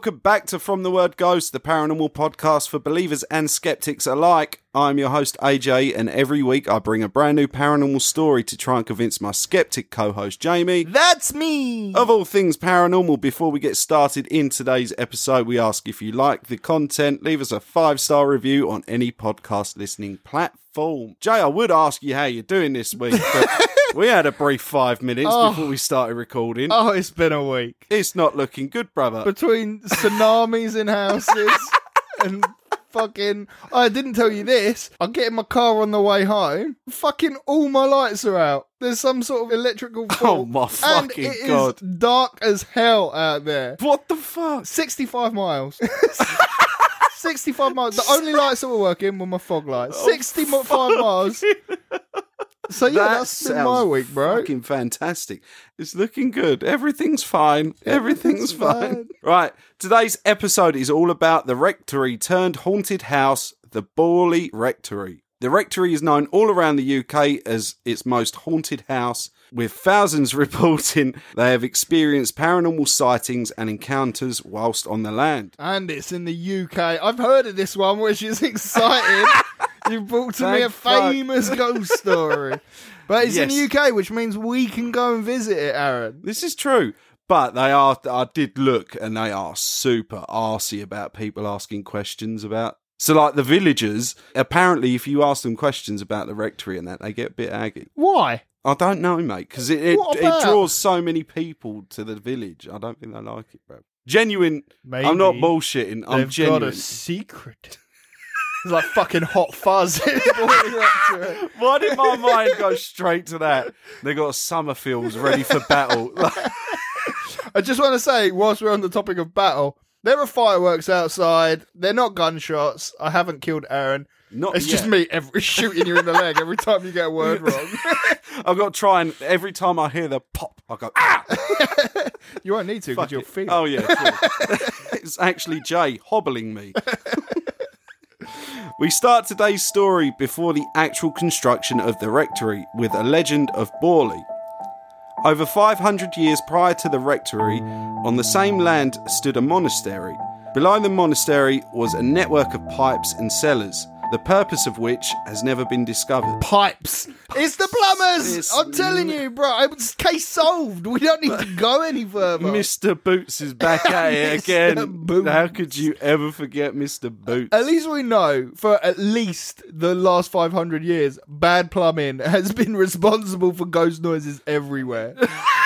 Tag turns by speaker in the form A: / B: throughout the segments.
A: welcome back to From the Word Ghost, the paranormal podcast for believers and skeptics alike. I'm your host AJ, and every week I bring a brand new paranormal story to try and convince my skeptic co-host Jamie.
B: That's me!
A: Of all things paranormal. Before we get started in today's episode, we ask if you like the content, leave us a 5-star review on any podcast listening platform. Jay, I would ask you how you're doing this week, but we had a brief 5 minutes before we started recording.
B: Oh, it's been a week.
A: It's not looking good, brother.
B: Between tsunamis in houses and fucking... I didn't tell you this. I get in my car on the way home. Fucking all my lights are out. There's some sort of electrical fault.
A: Oh my fucking
B: and
A: God.
B: It is dark as hell out there.
A: What the fuck?
B: 65 miles. 65 miles. The only lights that were working were my fog lights. 65 miles. So yeah, that's been my week, bro.
A: Fucking fantastic. It's looking good. Everything's fine. Everything's fine. Right. Today's episode is all about the rectory turned haunted house, the Borley Rectory. The rectory is known all around the UK as its most haunted house, with thousands reporting they have experienced paranormal sightings and encounters whilst on the land.
B: And it's in the UK. I've heard of this one, which is exciting. You brought to me a famous ghost story. But it's in the UK, which means we can go and visit it, Aaron.
A: This is true. But I did look, and they are super arsey about people asking questions about. So, like the villagers, apparently, if you ask them questions about the rectory and that, they get a bit aggy.
B: Why?
A: I don't know, mate, because it draws so many people to the village. I don't think they like it, bro. Genuine.
B: Maybe
A: I'm not bullshitting. I'm genuine.
B: They've got a secret. It's like fucking Hot Fuzz.
A: Why did my mind go straight to that? They got Summerfields ready for battle.
B: I just want to say, whilst we're on the topic of battle, there are fireworks outside. They're not gunshots. I haven't killed Aaron. It's just me shooting you in the leg every time you get a word wrong.
A: I've got to try and every time I hear the pop, I go, ah!
B: You won't need to because you'll feel it.
A: Oh, yeah, true. It's actually Jay hobbling me. We start today's story before the actual construction of the rectory with a legend of Borley. Over 500 years prior to the rectory, on the same land stood a monastery. Below the monastery was a network of pipes and cellars, the purpose of which has never been discovered.
B: Pipes. It's the plumbers. I'm telling you, bro. It's case solved. We don't need to go any further.
A: Mr. Boots is back at it again.
B: Boots.
A: How could you ever forget Mr. Boots?
B: At least we know, for at least the last 500 years, bad plumbing has been responsible for ghost noises everywhere.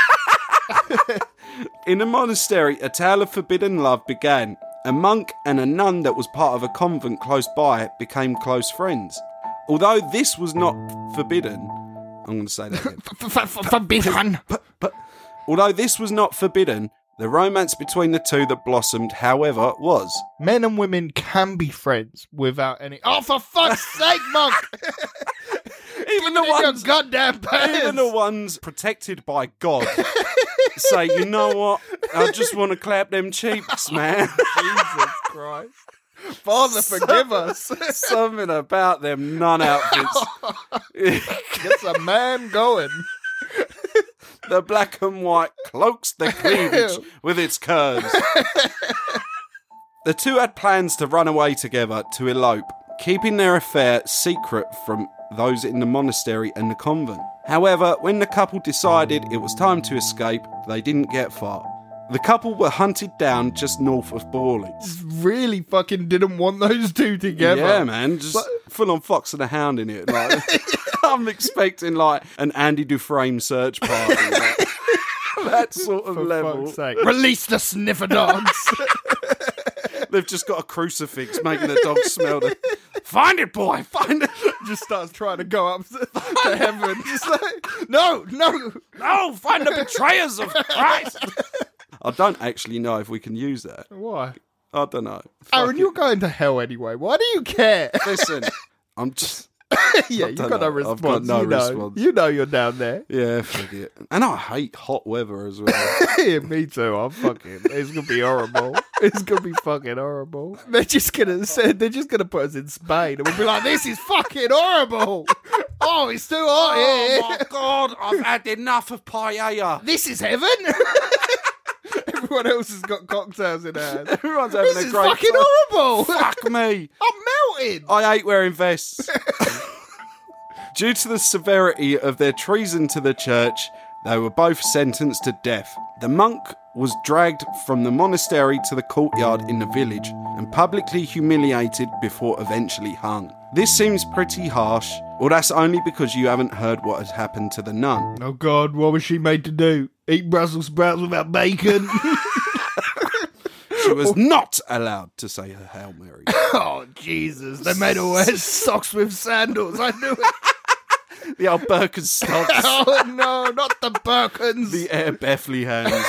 A: In a monastery, a tale of forbidden love began. A monk and a nun that was part of a convent close by became close friends. Although this was not forbidden... I'm going to say that again.
B: Forbidden.
A: Although this was not forbidden, the romance between the two that blossomed, however, was.
B: Men and women can be friends without any... Oh, for fuck's sake, monk!
A: Even the ones protected by God say, you know what? I just want to clap them cheeks, man.
B: Jesus Christ. Father, forgive us.
A: Something about them nun outfits.
B: Gets a man going.
A: The black and white cloaks the cleavage with its curves. The two had plans to run away together to elope, keeping their affair secret from those in the monastery and the convent. However, when the couple decided it was time to escape, they didn't get far. The couple were hunted down just north of Borley.
B: Really fucking didn't want those two together.
A: Yeah, man. Just full on Fox and the Hound in it. Like, I'm expecting like an Andy Dufresne search party. Like, that sort of level.
B: Fuck's sake. Release the sniffer dogs.
A: They've just got a crucifix making the dogs smell the... Find it, boy! Find it!
B: Just starts trying to go up to heaven. Just like, no!
A: Find the betrayers of Christ! I don't actually know if we can use that.
B: Why?
A: I don't know.
B: Aaron, you're going to hell anyway. Why do you care?
A: Listen, I'm just...
B: Yeah, you've got no response.
A: I've got no response.
B: You know you're down there.
A: Yeah, fuck it. And I hate hot weather as well.
B: Yeah, me too. It's gonna be horrible. It's gonna be fucking horrible. They're just gonna put us in Spain and we'll be like, this is fucking horrible. Oh, it's too hot here.
A: Oh my God, I've had enough of paella.
B: This is heaven. Everyone else has got cocktails in their hands.
A: Everyone's having
B: This
A: a
B: is
A: great
B: fucking
A: time.
B: horrible.
A: Fuck me.
B: I'm melting.
A: I hate wearing vests. Due to the severity of their treason to the church, they were both sentenced to death. The monk was dragged from the monastery to the courtyard in the village and publicly humiliated before eventually hung. This seems pretty harsh, or that's only because you haven't heard what had happened to the nun.
B: Oh God, what was she made to do? Eat Brussels sprouts without bacon?
A: She was not allowed to say her Hail Mary.
B: Oh, Jesus. They made her wear socks with sandals. I knew it.
A: The old Birkenstocks.
B: Oh, no, not the Birkins.
A: The Air Bethlehams.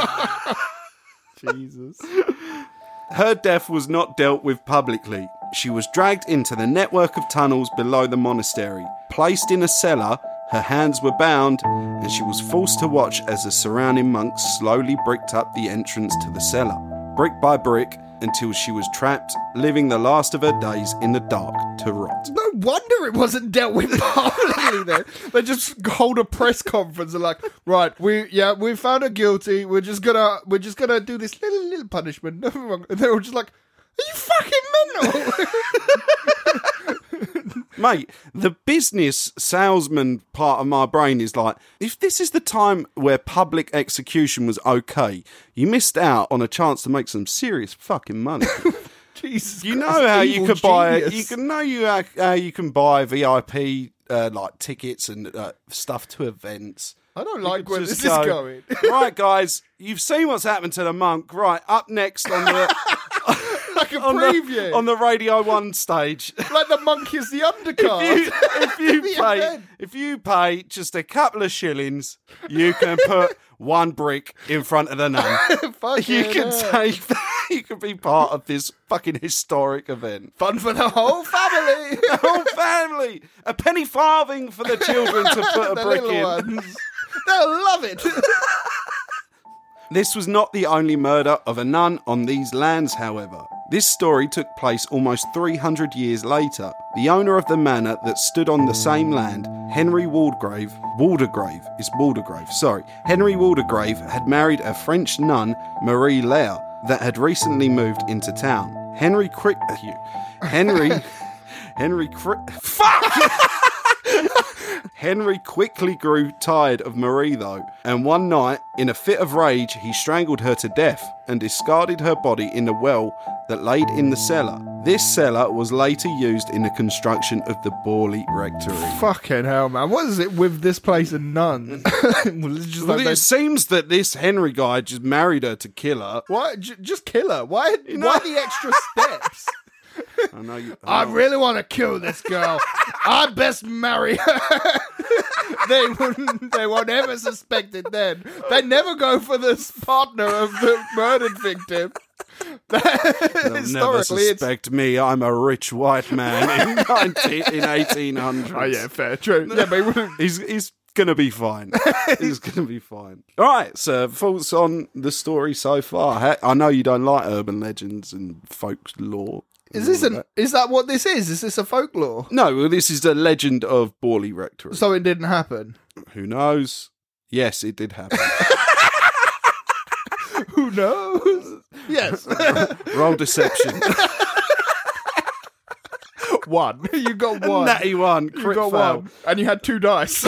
B: Jesus.
A: Her death was not dealt with publicly. She was dragged into the network of tunnels below the monastery. Placed in a cellar, her hands were bound, and she was forced to watch as the surrounding monks slowly bricked up the entrance to the cellar, brick by brick, until she was trapped, living the last of her days in the dark to rot.
B: No wonder it wasn't dealt with publicly then. They just hold a press conference and like, right, we found her guilty. We're just gonna do this little punishment. And they're all just like, are you fucking mental?
A: Mate, the business salesman part of my brain is like, if this is the time where public execution was okay, you missed out on a chance to make some serious fucking money.
B: Jesus,
A: you know
B: Christ,
A: how you could buy,
B: genius.
A: how you can buy VIP like tickets and stuff to events.
B: I don't like where this
A: Just
B: is going.
A: Right, guys, you've seen what's happened to the monk. Right, up next on the
B: Like a preview.
A: on the Radio 1 stage.
B: Like the monk is the undercard.
A: If you pay just a couple of shillings, you can put one brick in front of the nun. You can be part of this fucking historic event.
B: Fun for the whole family.
A: The whole family. A penny farthing for the children to put a
B: The
A: brick
B: little
A: in.
B: ones. They'll love it.
A: This was not the only murder of a nun on these lands, however. This story took place almost 300 years later. The owner of the manor that stood on the same land, Henry Waldegrave, Henry Waldegrave had married a French nun, Marie Lair, that had recently moved into town. Henry quickly grew tired of Marie, though, and one night, in a fit of rage, he strangled her to death and discarded her body in the well that laid in the cellar. This cellar was later used in the construction of the Borley Rectory.
B: Fucking hell, man. What is it with this place and nuns?
A: It seems that this Henry guy just married her to kill her.
B: Why? Just kill her. Why the extra steps? I really want to kill this girl. I best marry her. They won't ever suspect it then. They never go for the partner of the murdered victim.
A: They'll never suspect me. I'm a rich white man in 1800s.
B: Oh yeah, fair, true. Yeah, but he wouldn't.
A: He's gonna be fine. He's gonna be fine. All right, so thoughts on the story so far? I know you don't like urban legends and folklore.
B: Is that what this is? Is this a folklore?
A: No, well, this is the legend of Borley Rectory.
B: So it didn't happen.
A: Who knows? Yes, it did happen.
B: Who knows? Yes.
A: Roll deception.
B: 1. You got 1.
A: Natty 1.
B: You
A: Crit
B: got
A: fail.
B: 1. And you had 2 dice.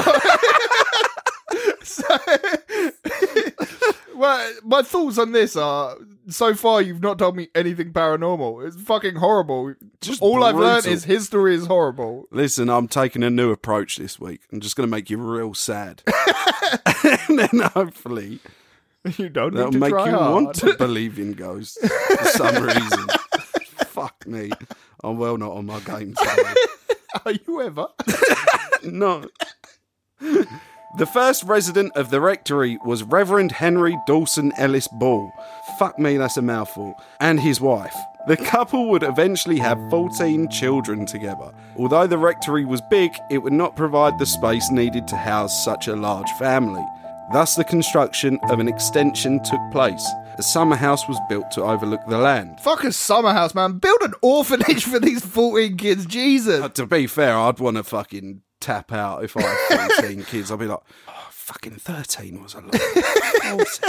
B: Well, my thoughts on this are, so far you've not told me anything paranormal. It's fucking horrible.
A: Just
B: all I've learned
A: brutal.
B: is history is horrible.
A: Listen, I'm taking a new approach this week. I'm just going to make you real sad. And then hopefully
B: You don't
A: that'll
B: need to
A: make
B: try
A: you
B: hard.
A: want to believe in ghosts for some reason. Fuck me. I'm well not on my game today.
B: Are you ever?
A: No. The first resident of the rectory was Reverend Henry Dawson Ellis Ball. Fuck me, that's a mouthful. And his wife. The couple would eventually have 14 children together. Although the rectory was big, it would not provide the space needed to house such a large family. Thus, the construction of an extension took place. A summer house was built to overlook the land.
B: Fuck a summer house, man. Build an orphanage for these 14 kids. Jesus.
A: To be fair, I'd want to fucking tap out if I had 14 kids. I'd be like, oh, fucking 13 was a lot. 14,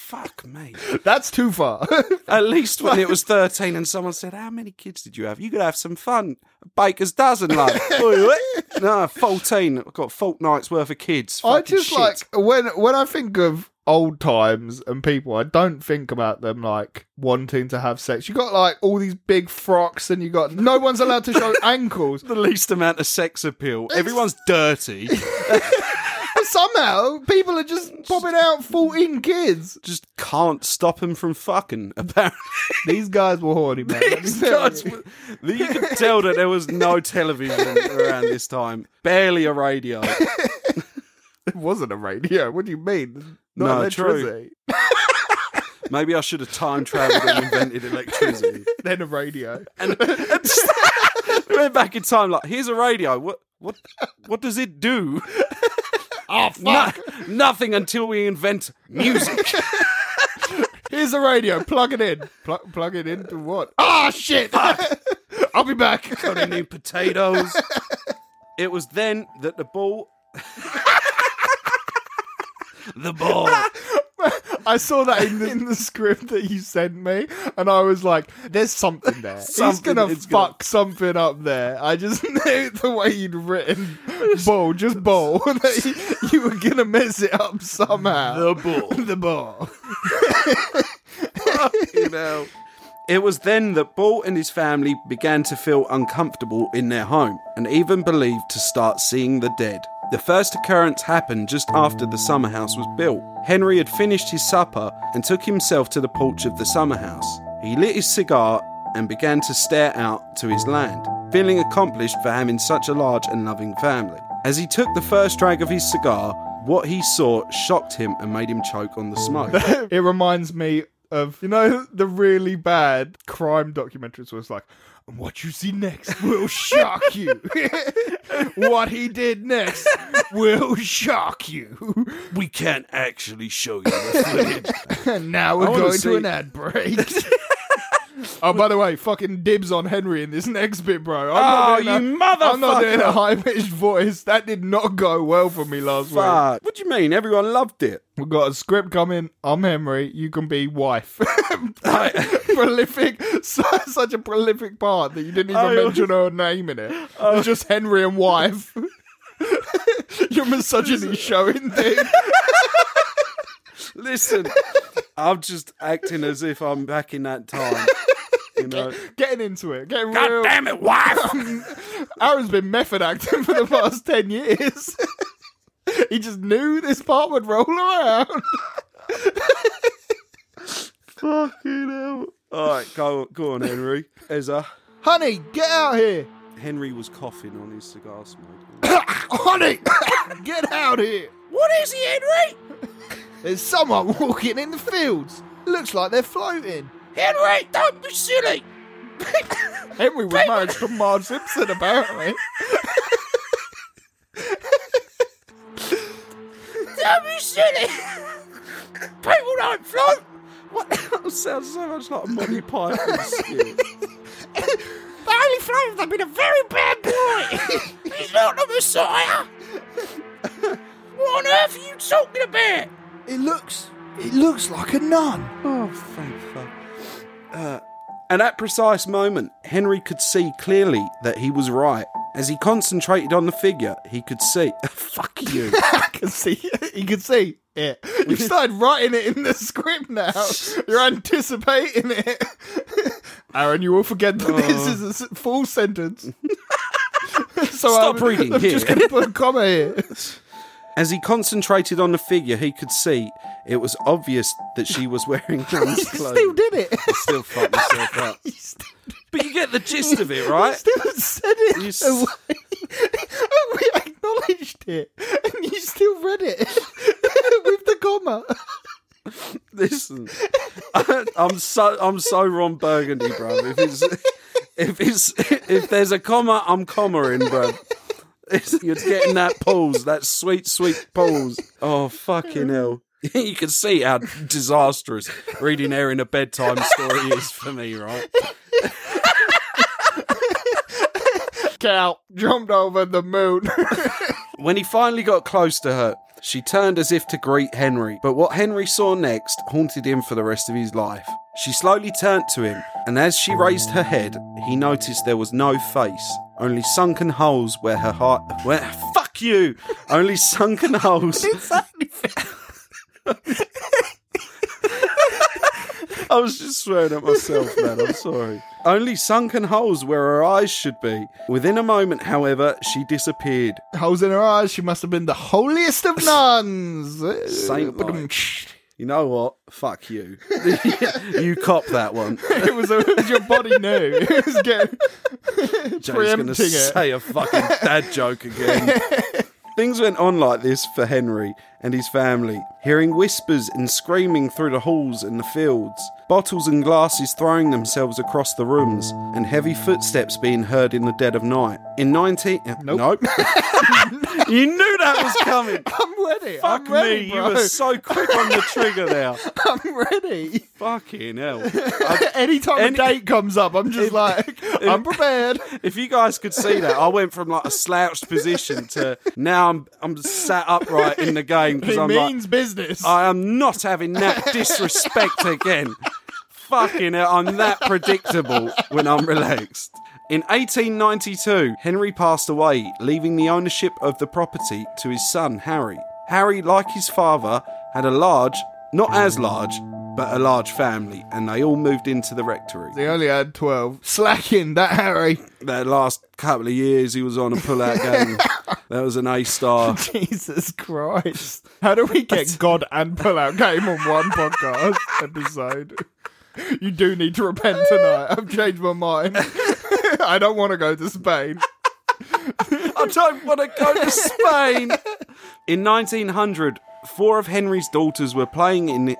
A: fuck me.
B: That's too far.
A: At least when it was 13 and someone said, how many kids did you have? You could have some fun. A baker's dozen, love. No, 14. I've got fortnight's worth of kids.
B: I just
A: shit.
B: like, when I think of old times and people, I don't think about them like wanting to have sex. You got like all these big frocks and you got no one's allowed to show ankles.
A: The least amount of sex appeal. Everyone's dirty.
B: Somehow people are just popping out 14 kids.
A: Just can't stop them from fucking, apparently.
B: These guys were horny, man.
A: You could tell that there was no television around this time. Barely a radio.
B: It wasn't a radio. What do you mean? Not electricity.
A: True. Maybe I should have time travelled and invented electricity.
B: Then a radio.
A: And went back in time like, here's a radio. What does it do?
B: Oh, fuck.
A: Nothing until we invent music.
B: Here's a radio. Plug it in. Plug it into what? Ah, shit. I'll be back.
A: Got any potatoes? It was then that the ball... The ball.
B: I saw that in the script that you sent me, and I was like, there's something there. He's going to fuck something up there. I just knew the way you'd written ball, just ball, that you were going to mess it up somehow.
A: The ball.
B: The ball.
A: You know. It was then that Ball and his family began to feel uncomfortable in their home, and even believed to start seeing the dead. The first occurrence happened just after the summer house was built. Henry had finished his supper and took himself to the porch of the summer house. He lit his cigar and began to stare out to his land, feeling accomplished for having such a large and loving family. As he took the first drag of his cigar, what he saw shocked him and made him choke on the smoke.
B: It reminds me of, the really bad crime documentaries where it's like, and what you see next will shock you. What he did next will shock you.
A: We can't actually show you the footage.
B: And now we're going to an ad break. Oh, by the way, fucking dibs on Henry in this next bit, bro.
A: I'm not
B: doing a high-pitched voice. That did not go well for me last week.
A: What do you mean? Everyone loved it.
B: We've got a script coming. I'm Henry. You can be wife. Prolific. Such a prolific part that you didn't even mention her name in it. It's just Henry and wife. Your misogyny showing thing.
A: Listen, I'm just acting as if I'm back in that time.
B: Getting into it. Getting
A: God
B: real.
A: damn it, wife!
B: Aaron's been method acting for the past 10 years. He just knew this part would roll around.
A: Fucking hell. Alright, go on, Henry. Ezra.
B: Honey, get out here.
A: Henry was coughing on his cigar smoke.
B: Honey, get out here.
A: What is he, Henry?
B: There's someone walking in the fields. Looks like they're floating.
A: Henry, don't be silly.
B: Henry was married to Marge Simpson, apparently.
A: Don't be silly. People don't float. What? That sounds so much like a Monty Python skit.
B: The only float if they've been a very bad boy.
A: He's not the Messiah. What on earth are you talking about?
B: It looks like a nun.
A: Oh, thank fuck. And at precise moment, Henry could see clearly that he was right. As he concentrated on the figure, he could see... Fuck you.
B: I can see. He could see it. You've started writing it in the script now. You're anticipating it. Aaron, you will forget that this is a full sentence. So
A: Stop reading.
B: I'm just going to put a comma here.
A: As he concentrated on the figure, he could see it was obvious that she was wearing nun's clothes.
B: Still did it.
A: I still fucked myself up. But you get the gist of it, right?
B: You still said it. We acknowledged it, and you still read it with the comma.
A: Listen, I'm so Ron Burgundy, bro. If there's a comma, I'm comma-ing, bro. You're getting that pause, that sweet, sweet pause. Oh, fucking hell. You can see how disastrous reading Erin a bedtime story is for me, right?
B: Cal jumped over the moon.
A: When he finally got close to her, She turned as if to greet Henry, but what Henry saw next haunted him for the rest of his life. She slowly turned to him, and as she raised her head, he noticed there was no face, only sunken holes where her heart... Fuck you! Only sunken holes... I was just swearing at myself, man. I'm sorry. Only sunken holes where her eyes should be. Within a moment, however, she disappeared.
B: Holes in her eyes. She must have been the holiest of nuns.
A: Saint-like. You know what? Fuck you. You cop that one.
B: It was your body knew. It was getting
A: James going to say a fucking dad joke again. Things went on like this for Henry and his family, hearing whispers and screaming through the halls and the fields, bottles and glasses throwing themselves across the rooms, and heavy footsteps being heard in the dead of night. In 19... Nope. You knew that was coming.
B: I'm ready.
A: Fuck
B: I'm ready,
A: me,
B: bro.
A: you were so quick on the trigger there.
B: I'm ready.
A: Fucking hell.
B: Anytime a date comes up, I'm just I'm prepared.
A: If you guys could see that, I went from like a slouched position to now I'm sat upright in the game because
B: business.
A: I am not having that disrespect again. Fucking hell, I'm that predictable when I'm relaxed. In 1892, Henry passed away, leaving the ownership of the property to his son, Harry. Harry, like his father, had a large, not as large, but a large family, and they all moved into the rectory.
B: They only had 12. Slacking, that Harry.
A: That last couple of years he was on a pull-out game. That was an A-star.
B: Jesus Christ. How do we get God and pull-out game on one podcast episode? You do need to repent tonight. I've changed my mind. I don't want to go to Spain.
A: I don't want to go to Spain. In 1900, four of Henry's daughters were playing on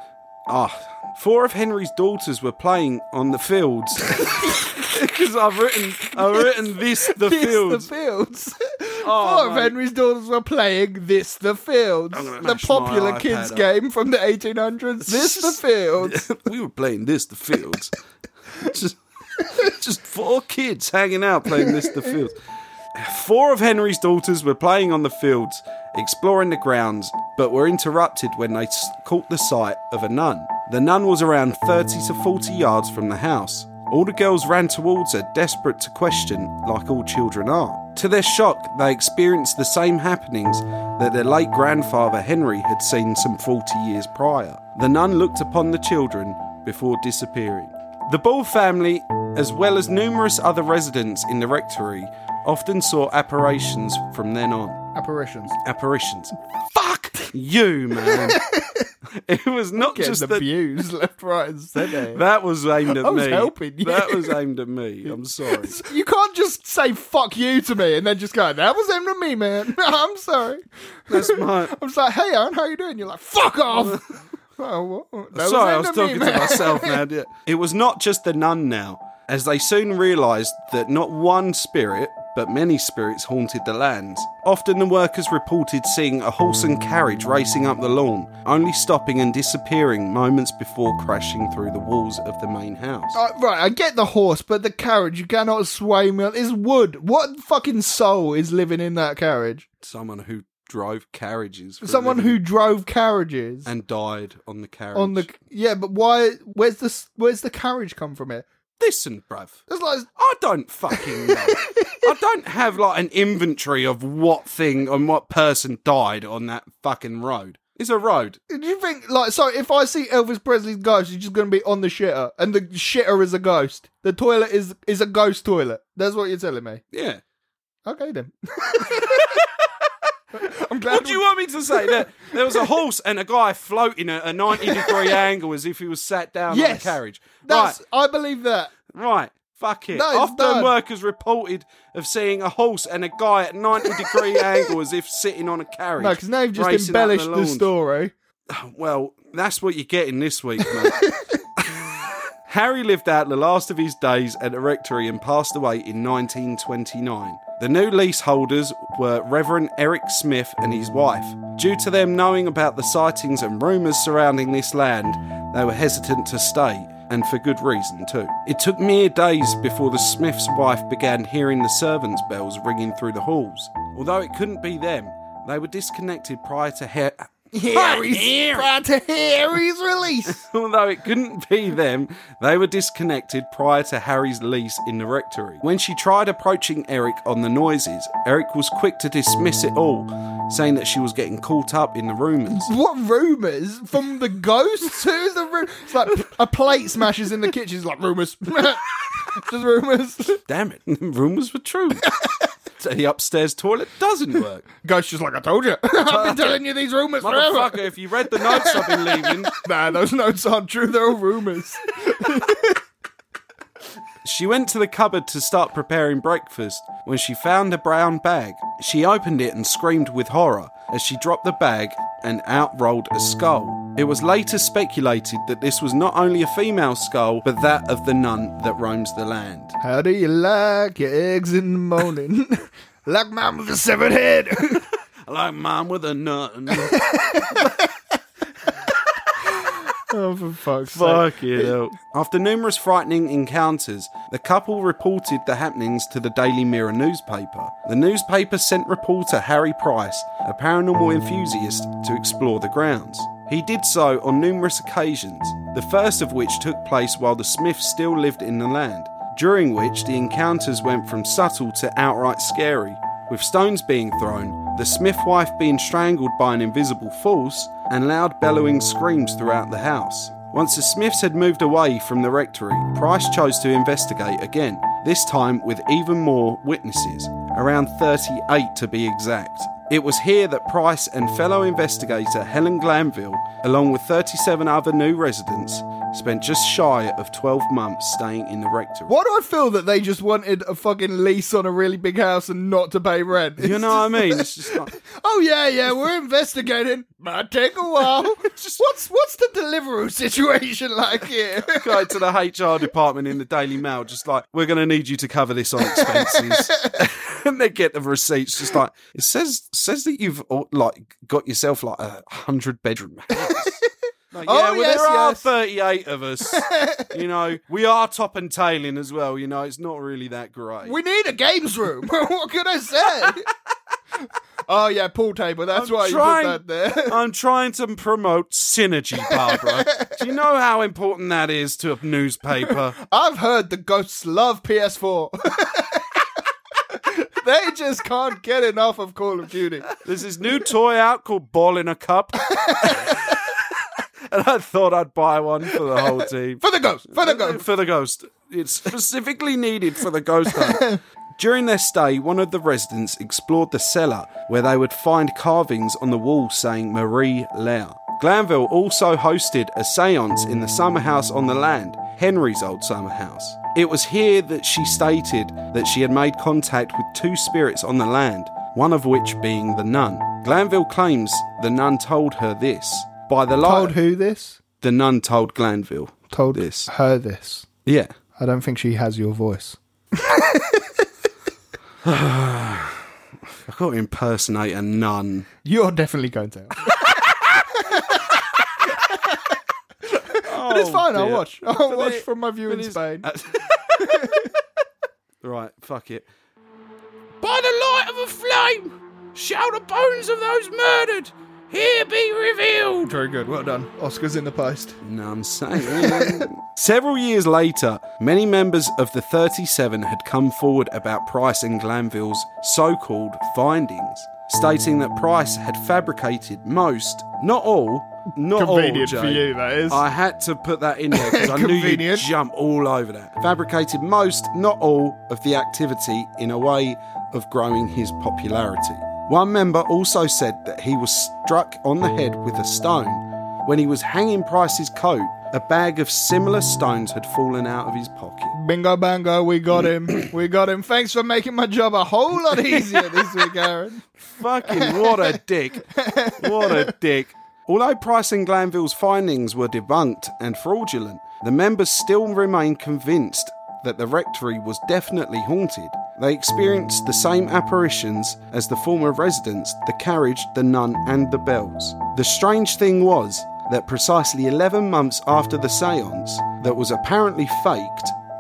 A: the fields. Because I've written this the fields.
B: The fields.
A: Oh,
B: four of Henry's daughters were playing This the Fields, the popular kids game from the 1800s. This the Fields.
A: We were playing This the Fields. Just four kids hanging out playing This the Fields. Four of Henry's daughters were playing on the fields, exploring the grounds, but were interrupted when they caught the sight of a nun. The nun was around 30 to 40 yards from the house. All the girls ran towards her, desperate to question, like all children are. To their shock, they experienced the same happenings that their late grandfather Henry had seen some 40 years prior. The nun looked upon the children before disappearing. The Ball family, as well as numerous other residents in the rectory, often saw apparitions from then on. Apparitions. Fuck you, man. It was not just
B: the views left, right, and centre.
A: That was aimed at me.
B: I was helping you.
A: That was aimed at me. I'm sorry.
B: You can't just say "fuck you" to me and then just go, "That was aimed at me, man." I'm sorry.
A: That's my.
B: I'm just like, "Hey, Aaron, how you doing?" You're like, "Fuck off." Oh,
A: sorry, I was talking to myself now. Yeah. It was not just the nun now, as they soon realised that not one spirit, but many spirits haunted the lands. Often the workers reported seeing a horse and carriage racing up the lawn, only stopping and disappearing moments before crashing through the walls of the main house.
B: Right, I get the horse, but the carriage, you cannot sway me. It's wood. What fucking soul is living in that carriage?
A: Someone who drove carriages.
B: Someone who drove carriages.
A: And died on the carriage.
B: Yeah, but why? Where's the carriage come from here?
A: Listen, bruv.
B: It's like,
A: I don't fucking know. I don't have like an inventory of what thing and what person died on that fucking road. It's a road.
B: Do you think, so if I see Elvis Presley's ghost, he's just going to be on the shitter, and the shitter is a ghost. The toilet is a ghost toilet. That's what you're telling me?
A: Yeah.
B: Okay, then.
A: What do you want me to say? There was a horse and a guy floating at a 90-degree angle as if he was sat down on the carriage. Right.
B: I believe that.
A: Right. Fuck it.
B: No,
A: Often workers reported of seeing a horse and a guy at 90-degree angle as if sitting on a carriage.
B: No, because now you've just embellished the story.
A: Well, that's what you're getting this week, mate. Harry lived out the last of his days at the rectory and passed away in 1929. The new leaseholders were Reverend Eric Smith and his wife. Due to them knowing about the sightings and rumours surrounding this land, they were hesitant to stay, and for good reason too. It took mere days before the Smith's wife began hearing the servants' bells ringing through the halls. Although it couldn't be them, They were disconnected prior to
B: Harry's release.
A: Although it couldn't be them, they were disconnected prior to Harry's lease in the rectory. When she tried approaching Eric on the noises, Eric was quick to dismiss it all, saying that she was getting caught up in the rumours.
B: What rumours? From the ghosts? Who's the rumours? It's like a plate smashes in the kitchen. It's like, rumours. Just rumours.
A: Damn it, rumours were true. So the upstairs toilet doesn't work.
B: Ghost just like, I told you. I've been telling you these rumours forever.
A: Motherfucker, if you read the notes I've been leaving.
B: Nah, those notes aren't true. They're all rumours.
A: She went to the cupboard to start preparing breakfast when she found a brown bag. She opened it and screamed with horror as she dropped the bag and out rolled a skull. It was later speculated that this was not only a female skull, but that of the nun that roams the land.
B: How do you like your eggs in the morning? Like mine with a severed head.
A: I like mine with a nun.
B: Oh, for fuck's sake.
A: Fuck it. After numerous frightening encounters, the couple reported the happenings to the Daily Mirror newspaper. The newspaper sent reporter Harry Price, a paranormal enthusiast, to explore the grounds. He did so on numerous occasions, the first of which took place while the Smiths still lived in the land, during which the encounters went from subtle to outright scary, with stones being thrown, the Smith wife being strangled by an invisible force, and loud bellowing screams throughout the house. Once the Smiths had moved away from the rectory, Price chose to investigate again, this time with even more witnesses, around 38 to be exact. It was here that Price and fellow investigator Helen Glanville, along with 37 other new residents, spent just shy of 12 months staying in the rectory.
B: Why do I feel that they just wanted a fucking lease on a really big house and not to pay rent?
A: You know what I mean? It's just like...
B: Oh, yeah, we're investigating. Might take a while. What's the Deliveroo situation like here?
A: Go to the HR department in the Daily Mail, just like, we're going to need you to cover this on expenses. And they get the receipts, just like, it says that you've like got yourself like a 100-bedroom house. Like, there are 38 of us. You know, we are top and tailing as well. You know, it's not really that great.
B: We need a games room. What can I say? Oh, yeah, pool table. That's why you put that there.
A: I'm trying to promote synergy, Barbara. Do you know how important that is to a newspaper?
B: I've heard the ghosts love PS4. They just can't get enough of Call of Duty.
A: There's this new toy out called Ball in a Cup. And I thought I'd buy one for the whole team.
B: For the ghost.
A: For the ghost. It's specifically needed for the ghost hunt. During their stay, one of the residents explored the cellar where they would find carvings on the wall saying Marie Lair. Glanville also hosted a seance in the summer house on the land, Henry's old summer house. It was here that she stated that she had made contact with two spirits on the land, one of which being the nun. Glanville claims the nun told her this.
B: Told who this?
A: The nun told Glanville.
B: Told
A: this.
B: Her this?
A: Yeah.
B: I don't think she has your voice.
A: I've got to impersonate a nun.
B: You're definitely going to. But it's fine,
A: dear.
B: I'll watch from my view in Spain.
A: Right, fuck it. By the light of a flame, shall the bones of those murdered here be revealed.
B: Very good, well done. Oscars in the post.
A: No, I'm saying. Several years later, many members of the 37 had come forward about Price and Glanville's so-called findings, stating that Price had fabricated most, not all,
B: Convenient
A: all,
B: for you, that is.
A: I had to put that in there because I knew you'd jump all over that. Fabricated most, not all, of the activity in a way of growing his popularity. One member also said that he was struck on the head with a stone. When he was hanging Price's coat, a bag of similar stones had fallen out of his pocket.
B: Bingo bango, we got him. We got him. Thanks for making my job a whole lot easier this week, Aaron.
A: Fucking what a dick. What a dick. Although Price and Glanville's findings were debunked and fraudulent, the members still remained convinced that the rectory was definitely haunted. They experienced the same apparitions as the former residents, the carriage, the nun and the bells. The strange thing was that precisely 11 months after the seance that was apparently faked,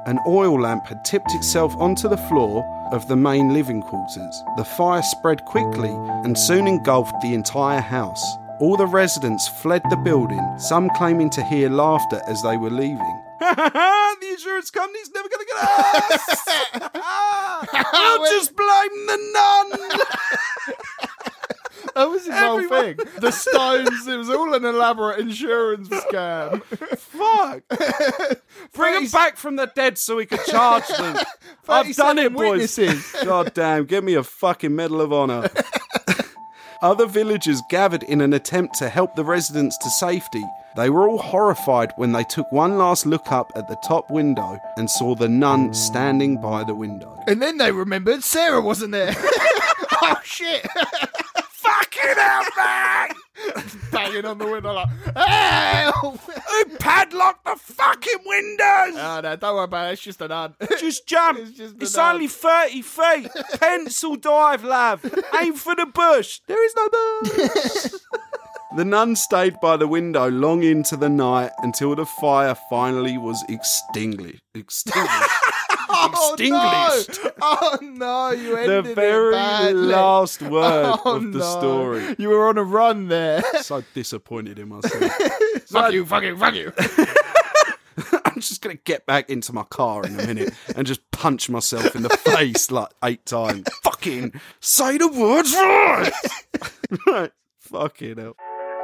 A: An oil lamp had tipped itself onto the floor of the main living quarters. The fire spread quickly and soon engulfed the entire house. All the residents fled the building, some claiming to hear laughter as they were leaving. The insurance company's never going to get us! We'll just blame the nun!
B: That was his whole thing. The Stones, it was all an elaborate insurance scam.
A: Fuck! Bring them back from the dead so we could charge them. I've done it, boys. God damn, give me a fucking Medal of Honor. Other villagers gathered in an attempt to help the residents to safety. They were all horrified when they took one last look up at the top window and saw the nun standing by the window.
B: And then they remembered Sarah wasn't there. Oh, shit.
A: Fucking hell, man!
B: Banging on the window like, help!
A: Who padlocked the fucking windows?
B: Oh, no, don't worry about it. It's just a nun.
A: Just jump. It's only 30 feet. Pencil dive, love. Aim for the bush. There is no bush. The nun stayed by the window long into the night until the fire finally was extinguished. Extinguished.
B: Oh no, you ended
A: the very
B: it badly.
A: last word of the story.
B: You were on a run there.
A: So disappointed in myself.
B: Fuck you.
A: I'm just going to get back into my car in a minute and just punch myself in the face like 8 times. Fucking say the words right. Right. Fucking hell.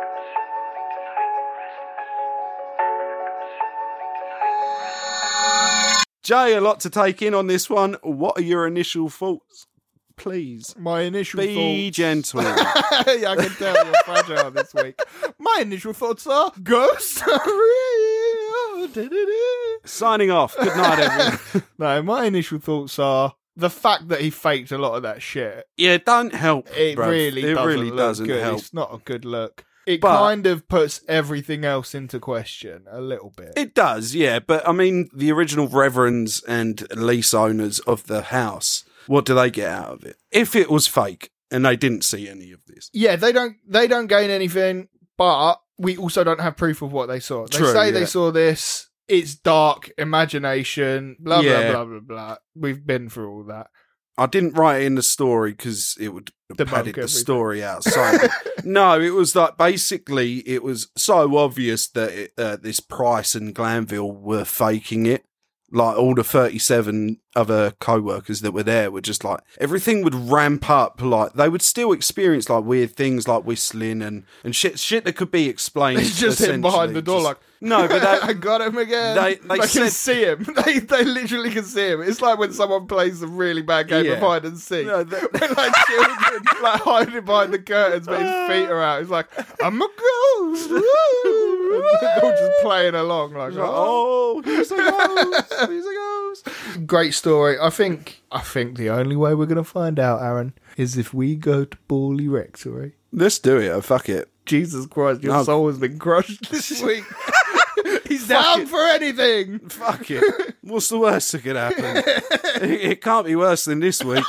A: Jay, a lot to take in on this one. What are your initial thoughts? Please.
B: My initial thoughts...
A: Be gentle.
B: Yeah, I can tell you're fragile this week. My initial thoughts are... Ghosts are real.
A: Signing off. Good night, everyone.
B: No, my initial thoughts are... The fact that he faked a lot of that shit.
A: Yeah, don't help,
B: It
A: bruv.
B: really doesn't
A: good.
B: help. It's not a good look. It kind of puts everything else into question a little bit.
A: It does, yeah. But, I mean, the original reverends and lease owners of the house, what do they get out of it? If it was fake and they didn't see any of this.
B: Yeah, they don't gain anything, but we also don't have proof of what they saw. They say they saw this. It's dark, imagination, blah, blah, blah, blah, blah. We've been through all that.
A: I didn't write it in the story because it would have padded the story outside. No, it was like basically it was so obvious that this Price and Glanville were faking it. Like all the 37 other co-workers that were there were just like, everything would ramp up. Like they would still experience like weird things like whistling and shit that could be explained.
B: It's just him behind the door like,
A: no, but
B: I got him again. They can see him. They literally can see him. It's like when someone plays a really bad game of hide and seek. No, when like children like hiding behind the curtains, but his feet are out. He's like, I'm a ghost. They're all just playing along like,
A: oh, he's a ghost. He's a ghost.
B: Great story. I think the only way we're gonna find out, Aaron, is if we go to Borley Rectory.
A: Let's do it. Oh, fuck it.
B: Jesus Christ, your soul has been crushed this week. He's down for anything.
A: Fuck it. What's the worst that could happen? It can't be worse than this week.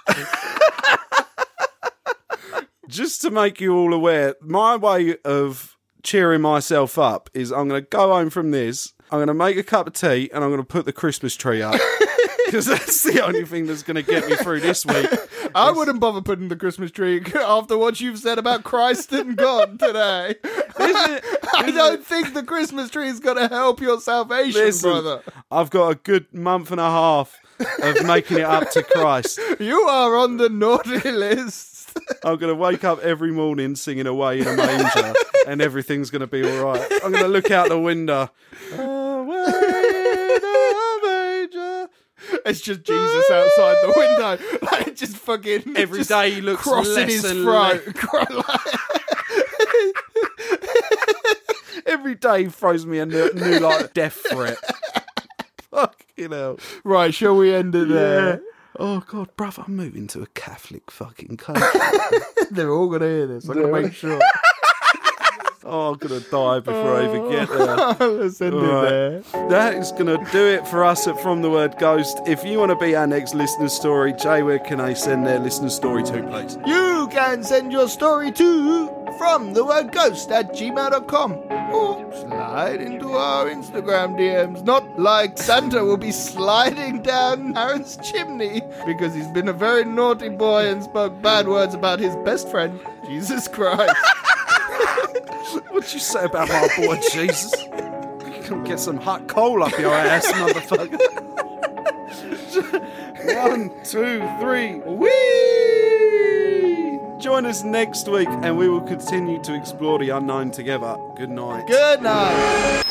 A: Just to make you all aware, my way of cheering myself up is I'm going to go home from this, I'm going to make a cup of tea, and I'm going to put the Christmas tree up. Because that's the only thing that's going to get me through this week.
B: I wouldn't bother putting the Christmas tree after what you've said about Christ and God today. I don't think the Christmas tree is going to help your salvation, brother.
A: I've got a good month and a half of making it up to Christ.
B: You are on the naughty list.
A: I'm going to wake up every morning singing Away in a Manger and everything's going to be all right. I'm going to look out the window. Away in a manger.
B: It's just Jesus outside the window. Like, just fucking...
A: Every day he looks
B: crossing his throat.
A: Every day he throws me a new like, death threat. Fucking hell.
B: Right, shall we end it there?
A: Oh, God, bruv, I'm moving to a Catholic fucking country.
B: They're all going to hear this. I'm going to make sure.
A: Oh, I'm going to die before I even get there.
B: Let's end it there.
A: That is going to do it for us at From the Word Ghost. If you want to be our next listener story, Jay, where can they send their listener story to, please?
B: You can send your story to fromthewordghost@gmail.com or slide into our Instagram DMs. Not like Santa will be sliding down Aaron's chimney because he's been a very naughty boy and spoke bad words about his best friend, Jesus Christ.
A: What'd you say about my boy Jesus? Come get some hot coal up your ass, motherfucker. 1, 2, 3. Whee! Join us next week and we will continue to explore the unknown together. Good night.
B: Good night.